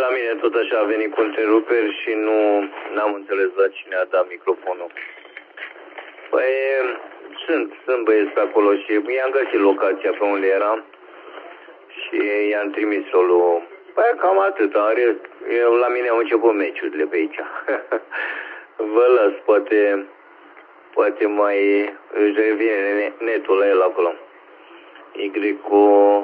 la mine tot așa a venit cu întreruperi și nu am înțeles la cine a dat microfonul. Păi sunt băieți pe acolo și i-am găsit locația pe unde eram și i-am trimis-o lui. Păi cam atât, eu la mine au început meciurile pe aici. Vă las, poate mai își revine netul la el acolo. Y cu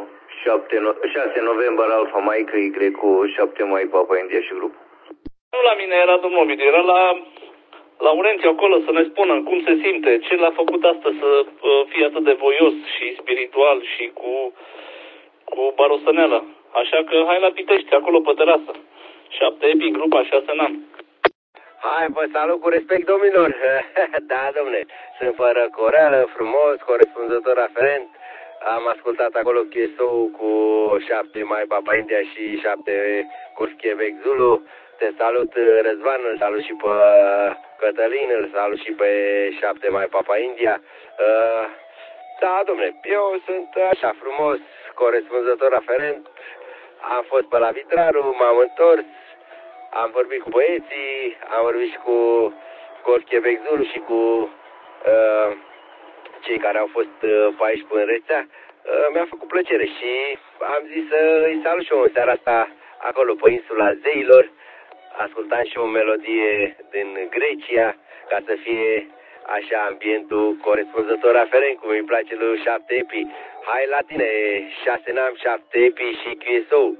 6 noiembrie Alfa Mike, Y cu 7 mai Papa India și grup. Nu la mine era domnul Ovidiu, era la Laurențiu acolo să ne spună cum se simte, ce l-a făcut astăzi să fie atât de voios și spiritual și cu barosăneala. Așa că hai la Pitești, acolo pe terasă. 7 epi, grupa 6 an. Hai, vă salut cu respect, domnilor. Da, domne, sunt fără coreală, frumos, corespunzător aferent. Am ascultat acolo QSO cu 7 mai Papa India și 7 Kurs Quebec Zulu. Te salut, Răzvan, îl salut și pe Cătălin, îl salut și pe 7 mai Papa India. Da, domne, eu sunt așa frumos, corespunzător aferent. Am fost pe la Vitraru, m-am întors, am vorbit cu băieții, am vorbit și cu Kurs Quebec Zulu și cu cei care au fost pe aici până în rețea. Mi-a făcut plăcere și am zis să îi salut și eu în seara asta acolo pe insula Zeilor. Ascultam și o melodie din Grecia ca să fie așa ambientul corespunzător aferent cum îi place lui 7 epi. Hai la tine, 6 n-am, 7 epi și QSO.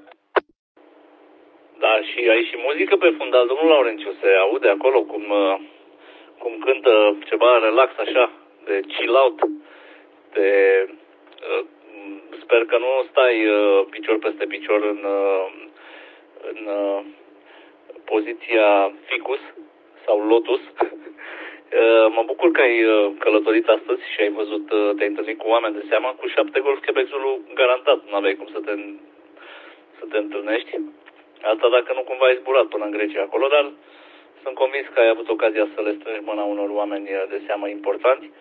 Da, și ai și muzică pe fundal, domnul Laurențiu, se aude acolo cum cântă ceva relax așa, de chill out, sper că nu stai picior peste picior în poziția ficus sau lotus. Mă bucur că ai călătorit astăzi și ai văzut, te-ai întâlnit cu oameni de seamă, cu 7 Golf Quebec Zulu garantat, nu aveai cum să te întâlnești. Asta dacă nu cumva ai zburat până în Grecia acolo, dar sunt convins că ai avut ocazia să le strângi mâna unor oameni de seamă importanti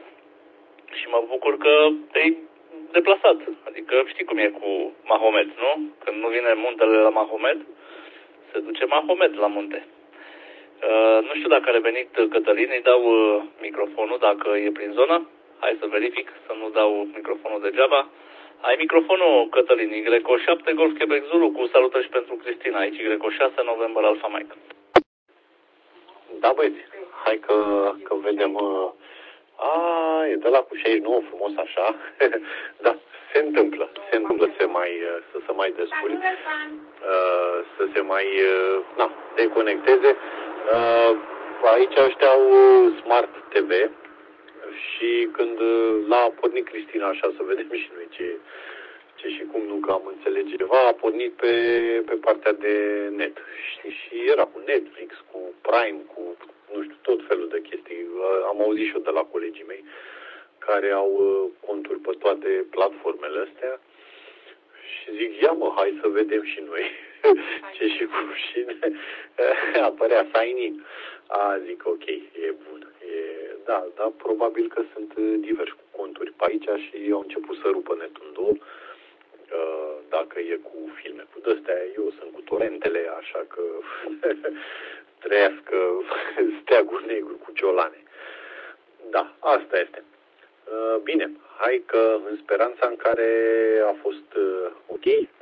și mă bucur că te-ai deplasat. Adică știi cum e cu Mahomet, nu? Când nu vine muntele la Mahomet, se duce Mahomet la munte. Nu știu dacă a revenit Cătălin, îi dau microfonul dacă e prin zonă. Hai să verific, să nu dau microfonul degeaba. Ai microfonul, Cătălin, Y7 Golf Quebec Zulu cu salutări și pentru Cristina, aici Y6 noiembrie Alfa Mike. Da, băieți, hai că vedem. E de la cu 69 frumos așa. Da, se întâmplă să se mai descurci, să se mai deconecteze. Aici ăștia au Smart TV și când l-a pornit Cristina așa să vedem și noi ce și cum nu că am înțelege ceva, a pornit pe partea de net. Și era cu Netflix, cu Prime, cu nu știu, tot felul de chestii. Am auzit și eu de la colegii mei care au conturi pe toate platformele astea și zic, ia mă, hai să vedem și noi ce și cum și apărea sign-in. Zic, ok, e bun. Da, probabil că sunt diversi cu conturi pe aici și au început să rupă netul în două. Dacă e cu filme cu de-astea, eu sunt cu torentele, așa că trăiască steagul negru cu ciolane. Da, asta este. Bine, hai că în speranța în care a fost ok.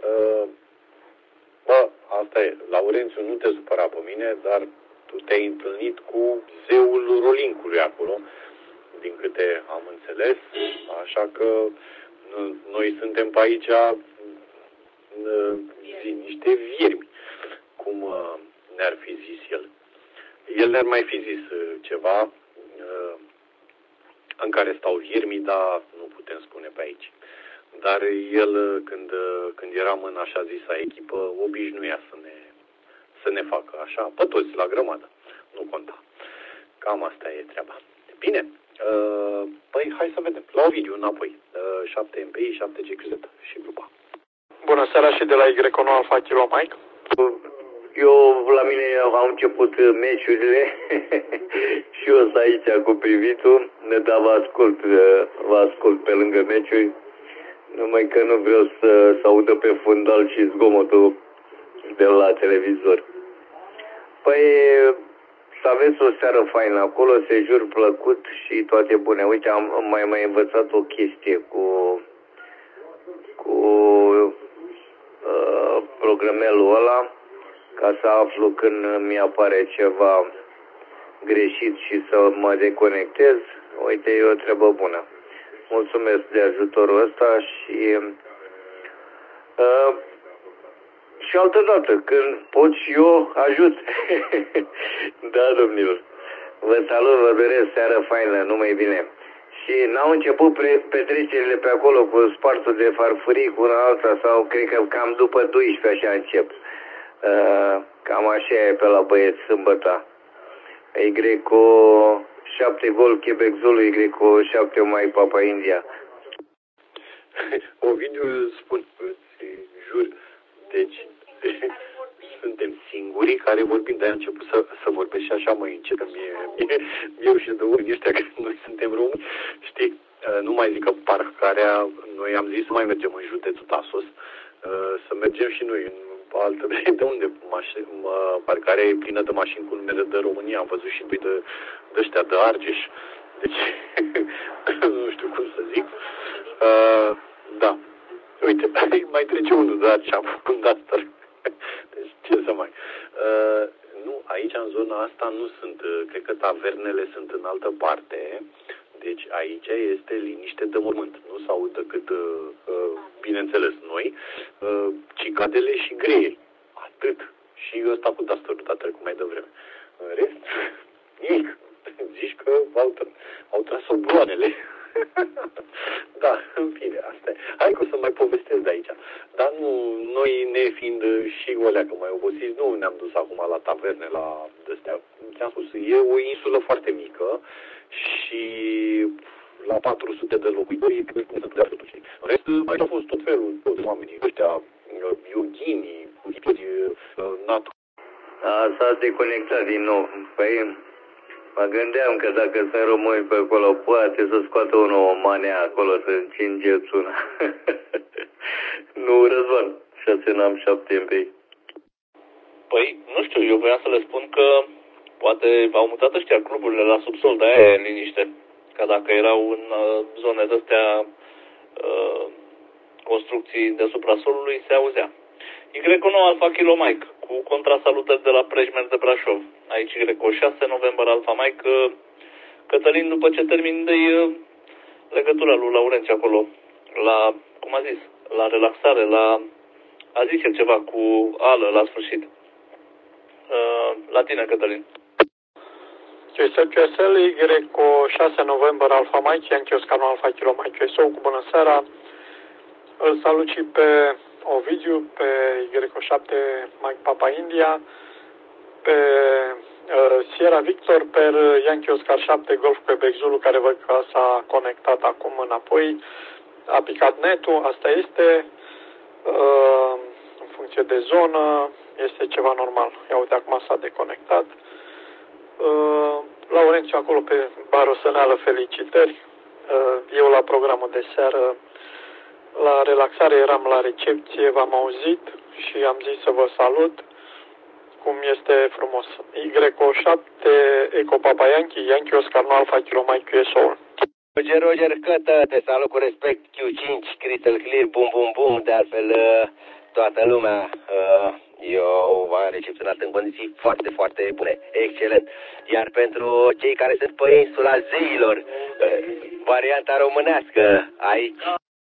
Asta e. Laurențiu, nu te supăra pe mine, dar tu te-ai întâlnit cu zeul Rolincului acolo, din câte am înțeles, așa că noi suntem pe aici niște viermi, cum ne-ar fi zis el. El ne-ar mai fi zis ceva în care stau viermii, dar nu putem spune pe aici. Dar el, când eram în așa zisa echipă, obișnuia să ne facă așa, pe toți la grămadă. Nu conta. Cam asta e treaba. Bine, păi hai să vedem. La Ovidiu înapoi. 7 MPI, 7 GQZ și grupa. Bună seara și de la Y9 Alfa Kilo Mike. Eu, la mine au început meciurile și eu sunt aici cu privitul, dar vă ascult pe lângă meciuri, numai că nu vreau să audă pe fundal și zgomotul de la televizor. Păi, să aveți o seară faină acolo, sejur plăcut și toate bune. Uite, am mai învățat o chestie cu programelul ăla, ca să aflu când mi apare ceva greșit și să mă deconectez. Uite, e o treabă bună. Mulțumesc de ajutorul ăsta și altă dată, când pot și eu, ajut. Da, domnilor. Vă salut, vă doresc seară faină, numai bine. Și n-au început petrecerile pe acolo cu spartul de farfurii cu una alta sau cred că cam după 12 așa încep. Cam așa e pe la băieți sâmbătă. Greco 7 gol Quebec Zulu, Greco 7 Mike Papa India. Ovidiu spun, îți jur, deci suntem singurii care vorbim, de-aia am început să vorbesc și așa mai încet, mie și de ori ăștia că noi suntem români, știi, nu mai zic că parcarea, noi am zis să mai mergem în județul Tasos, să mergem și noi în altă, de unde parcarea e plină de mașini cu numere de România, am văzut și doi de ăștia de Argeș, deci nu știu cum să zic, da, uite, mai trece unul de Argeș, am făcut asta. Deci, ce să mai... nu, aici, în zona asta, nu sunt... Cred că tavernele sunt în altă parte. Deci, aici este liniște de mormânt. Nu se aud decât, bineînțeles, noi, cicadele și greieri. Atât. Și ăsta cu dastorul, a trecut mai devreme. În rest, nimic. Zici că au tras-o gloanele. Da, în fine, asta e. Hai că o să mai povestesc de aici. Dar nu, noi ne fiind și oleacă mai obosiți, nu ne-am dus acum la taverne, la astea. Ți-am spus, e o insulă foarte mică și la 400 de locuitori, cum să putea să duci. În rest, aici au fost tot felul, toți oamenii ăștia, yoghinii, S-a deconectat din nou. Păi, mă gândeam că dacă sunt români pe acolo, poate să scoată unul o manea acolo, să încingeți una. Nu, Răzvan, 6 n-am 7 MP. Păi, nu știu, eu voiam să le spun că poate au mutat ăștia cluburile la subsol, de-aia e liniște. Ca dacă erau în zone de-astea construcții deasupra solului, se auzea. Y9 Alfa Kilo Mike, cu contrasalutări de la Prejmer de Brașov. Aici Y6 November Alfa Mike, Cătălin, după ce termin de legătura lui Laurențiu acolo, la, cum a zis, la relaxare, a zis el ceva cu ală la sfârșit. La tine, Cătălin. QSL, Y6 November Alfa Mike, Yankee Oscar Alfa Kilo Mike QSO, cu bună seara. Îl salut și pe Ovidiu, pe Y7 Mike Papa India, pe Sierra Victor, pe Yankee Oscar 7 Golf Quebec Zulu, care văd că s-a conectat acum înapoi. A picat netul, asta este, în funcție de zonă, este ceva normal. Ia uite, acum s-a deconectat. Laurențiu acolo pe Barosăneală, felicitări. Eu la programul de seară, la relaxare, eram la recepție, v-am auzit și am zis să vă salut. Cum este frumos. Y7 Eco Papa Yankee, Yankee Oscar Alfa Kilo Mike QSO. Roger, Cătă, te salut cu respect, Q5, Crystal Clear, bum, bum, bum, de altfel toată lumea, eu v-am recepționat în condiții foarte, foarte bune, excelent. Iar pentru cei care sunt pe insula zeilor, varianta românească, aici.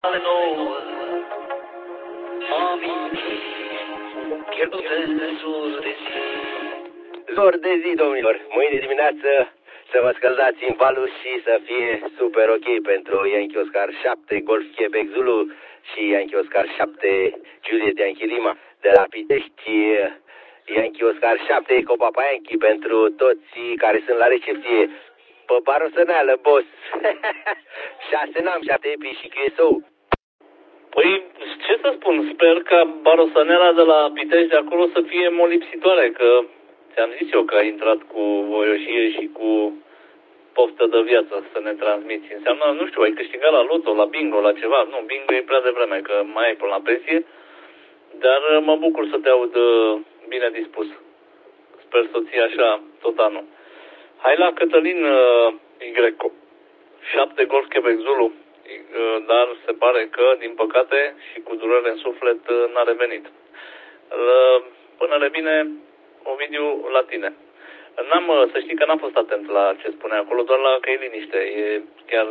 Zor de zi, domnilor, mâine dimineață să vă scăldați în valul și să fie super ok pentru Yankee Oscar 7 Golf Quebec Zulu și Yankee Oscar 7 Juliet Yankee Lima. De la Pitești, Yankee Oscar 7 Eco Papa Yankee pentru toți care sunt la recepție. Pe Barosăneală, boss. 6 n-am, 7 epi și QSO. Păi, ce să spun, sper ca Barosăneala de la Pitești de acolo să fie molipsitoare, că ți-am zis eu că ai intrat cu voioșie și cu poftă de viață să ne transmiți. Înseamnă, nu știu, ai câștigat la loto, la bingo, la ceva. Nu, bingo e prea devreme, că mai ai până la pensie. Dar mă bucur să te aud bine dispus. Sper să ții așa tot anul. Hai la Cătălin Y, 7 Golf Quebec Zulu, dar se pare că, din păcate, și cu durere în suflet, n-a revenit. Până revine, Ovidiu, la tine. Să știi că n-am fost atent la ce spune acolo, doar la că e liniște. E chiar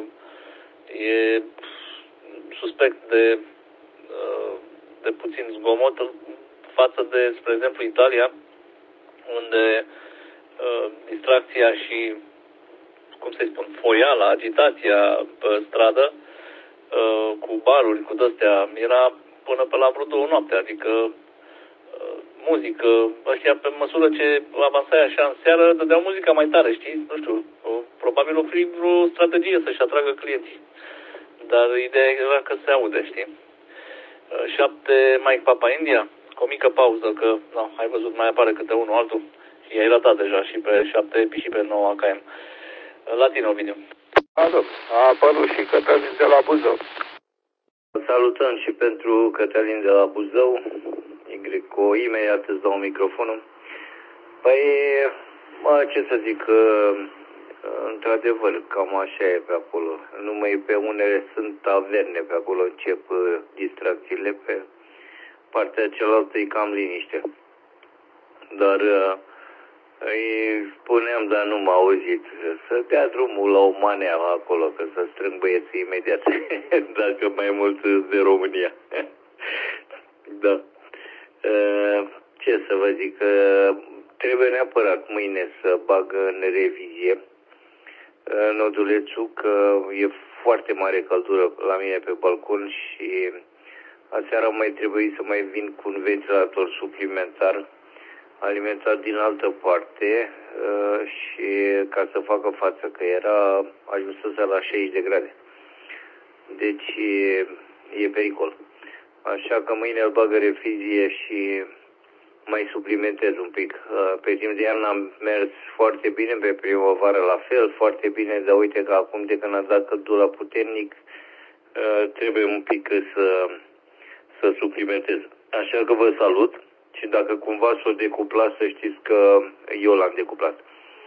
e suspect de puțin zgomot față de, spre exemplu, Italia, unde distracția și, cum să-i spun, foiala, agitația pe stradă, cu baruri, cu de-astea, era până pe la vreo 2 noapte, adică muzică, ăștia pe măsură ce avansai așa în seară, dădeau muzica mai tare, știi? Nu știu, probabil oferi vreo strategie să-și atragă clienții. Dar ideea era că se aude, știi? 7 Mike Papa India, cu o mică pauză, că, nu, ai văzut, mai apare câte unul altul. I-ai ratat deja și pe 7 Epi și pe 9 AKM. La tine, Ovidiu. Alo, a apărut și Cătălin de la Buzău. Salutăm și pentru Cătălin de la Buzău. Igreco, imediat îți dau microfonul. Păi, ce să zic, într-adevăr, cam așa e pe acolo. Numai pe unele sunt taverne, pe acolo încep distracțiile, pe partea cealaltă e cam liniște. Dar îi spuneam, dar nu m-a auzit, să dea drumul la o manea acolo, că să strâng băieții imediat, dacă mai mult de România. Da. Ce să vă zic, trebuie neapărat mâine să bag în revizie nodulețul, că e foarte mare căldură la mine pe balcon și aseară mai trebuie să mai vin cu un ventilator suplimentar alimentat din altă parte și ca să facă față, că era ajunsă la 60 de grade. Deci e pericol. Așa că mâine îl bag în revizie și mai suplimentez un pic. Pe timp de iarnă am mers foarte bine, pe primăvară la fel, foarte bine, dar uite că acum de când a dat căldura puternic, trebuie un pic să suplimentez. Așa că vă salut și dacă cumva s-o decuplat, să știți că eu l-am decuplat.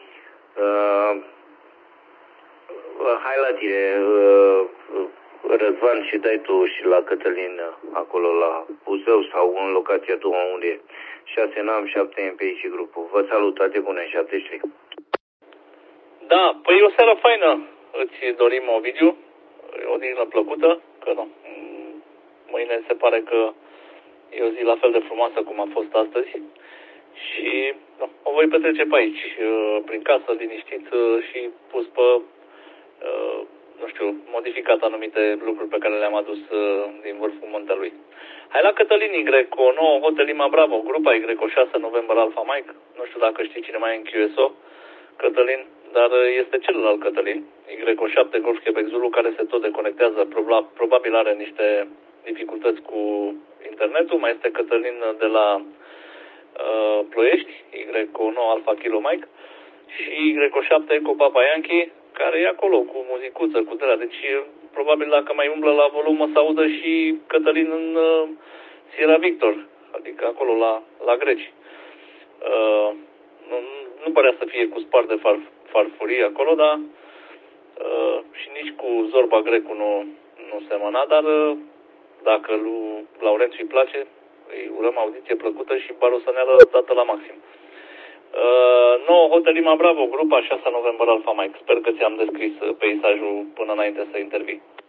Hai la tine, Răzvan, și dai tu și la Cătălin acolo la Buzău sau în locația ta unde e 6 NAM, 7 MPI și grupul. Vă salut, toate bune, 73. Da, păi o seară faină îți dorim, Ovidiu, o dină plăcută, că nu, mâine se pare că e o zi la fel de frumoasă cum a fost astăzi și nu, o voi petrece pe aici, prin casă, liniștit și pus pe, nu știu, modificat anumite lucruri pe care le-am adus din vârful muntelui. Hai la Cătălin Y, cu o nouă Hotel Lima Bravo, grupa Y, 6 November Alpha Mike, nu știu dacă știi cine mai e în QSO, Cătălin, dar este celălalt Cătălin, Y7 Golf Quebec Zulu, care se tot deconectează, probabil are niște dificultăți cu internetul. Mai este Cătălin de la Ploiești, Y9 Alpha Kilo Mike, și Y7 Eco Papa Yankee, care e acolo cu muzicuță, cu drag. Deci probabil dacă mai umblă la volum o să audă și Cătălin în Sierra Victor, adică acolo la greci. Nu părea să fie cu spart de farfurii acolo, dar și nici cu Zorba Grecu nu semăna, dar dacă lui Laurențiu îi place, îi urăm audiție plăcută și barosaneală dată la maxim. 9 Hotel Lima Bravo, grupa 6 November Alpha Mike. Sper că ți-am descris peisajul până înainte să intervii.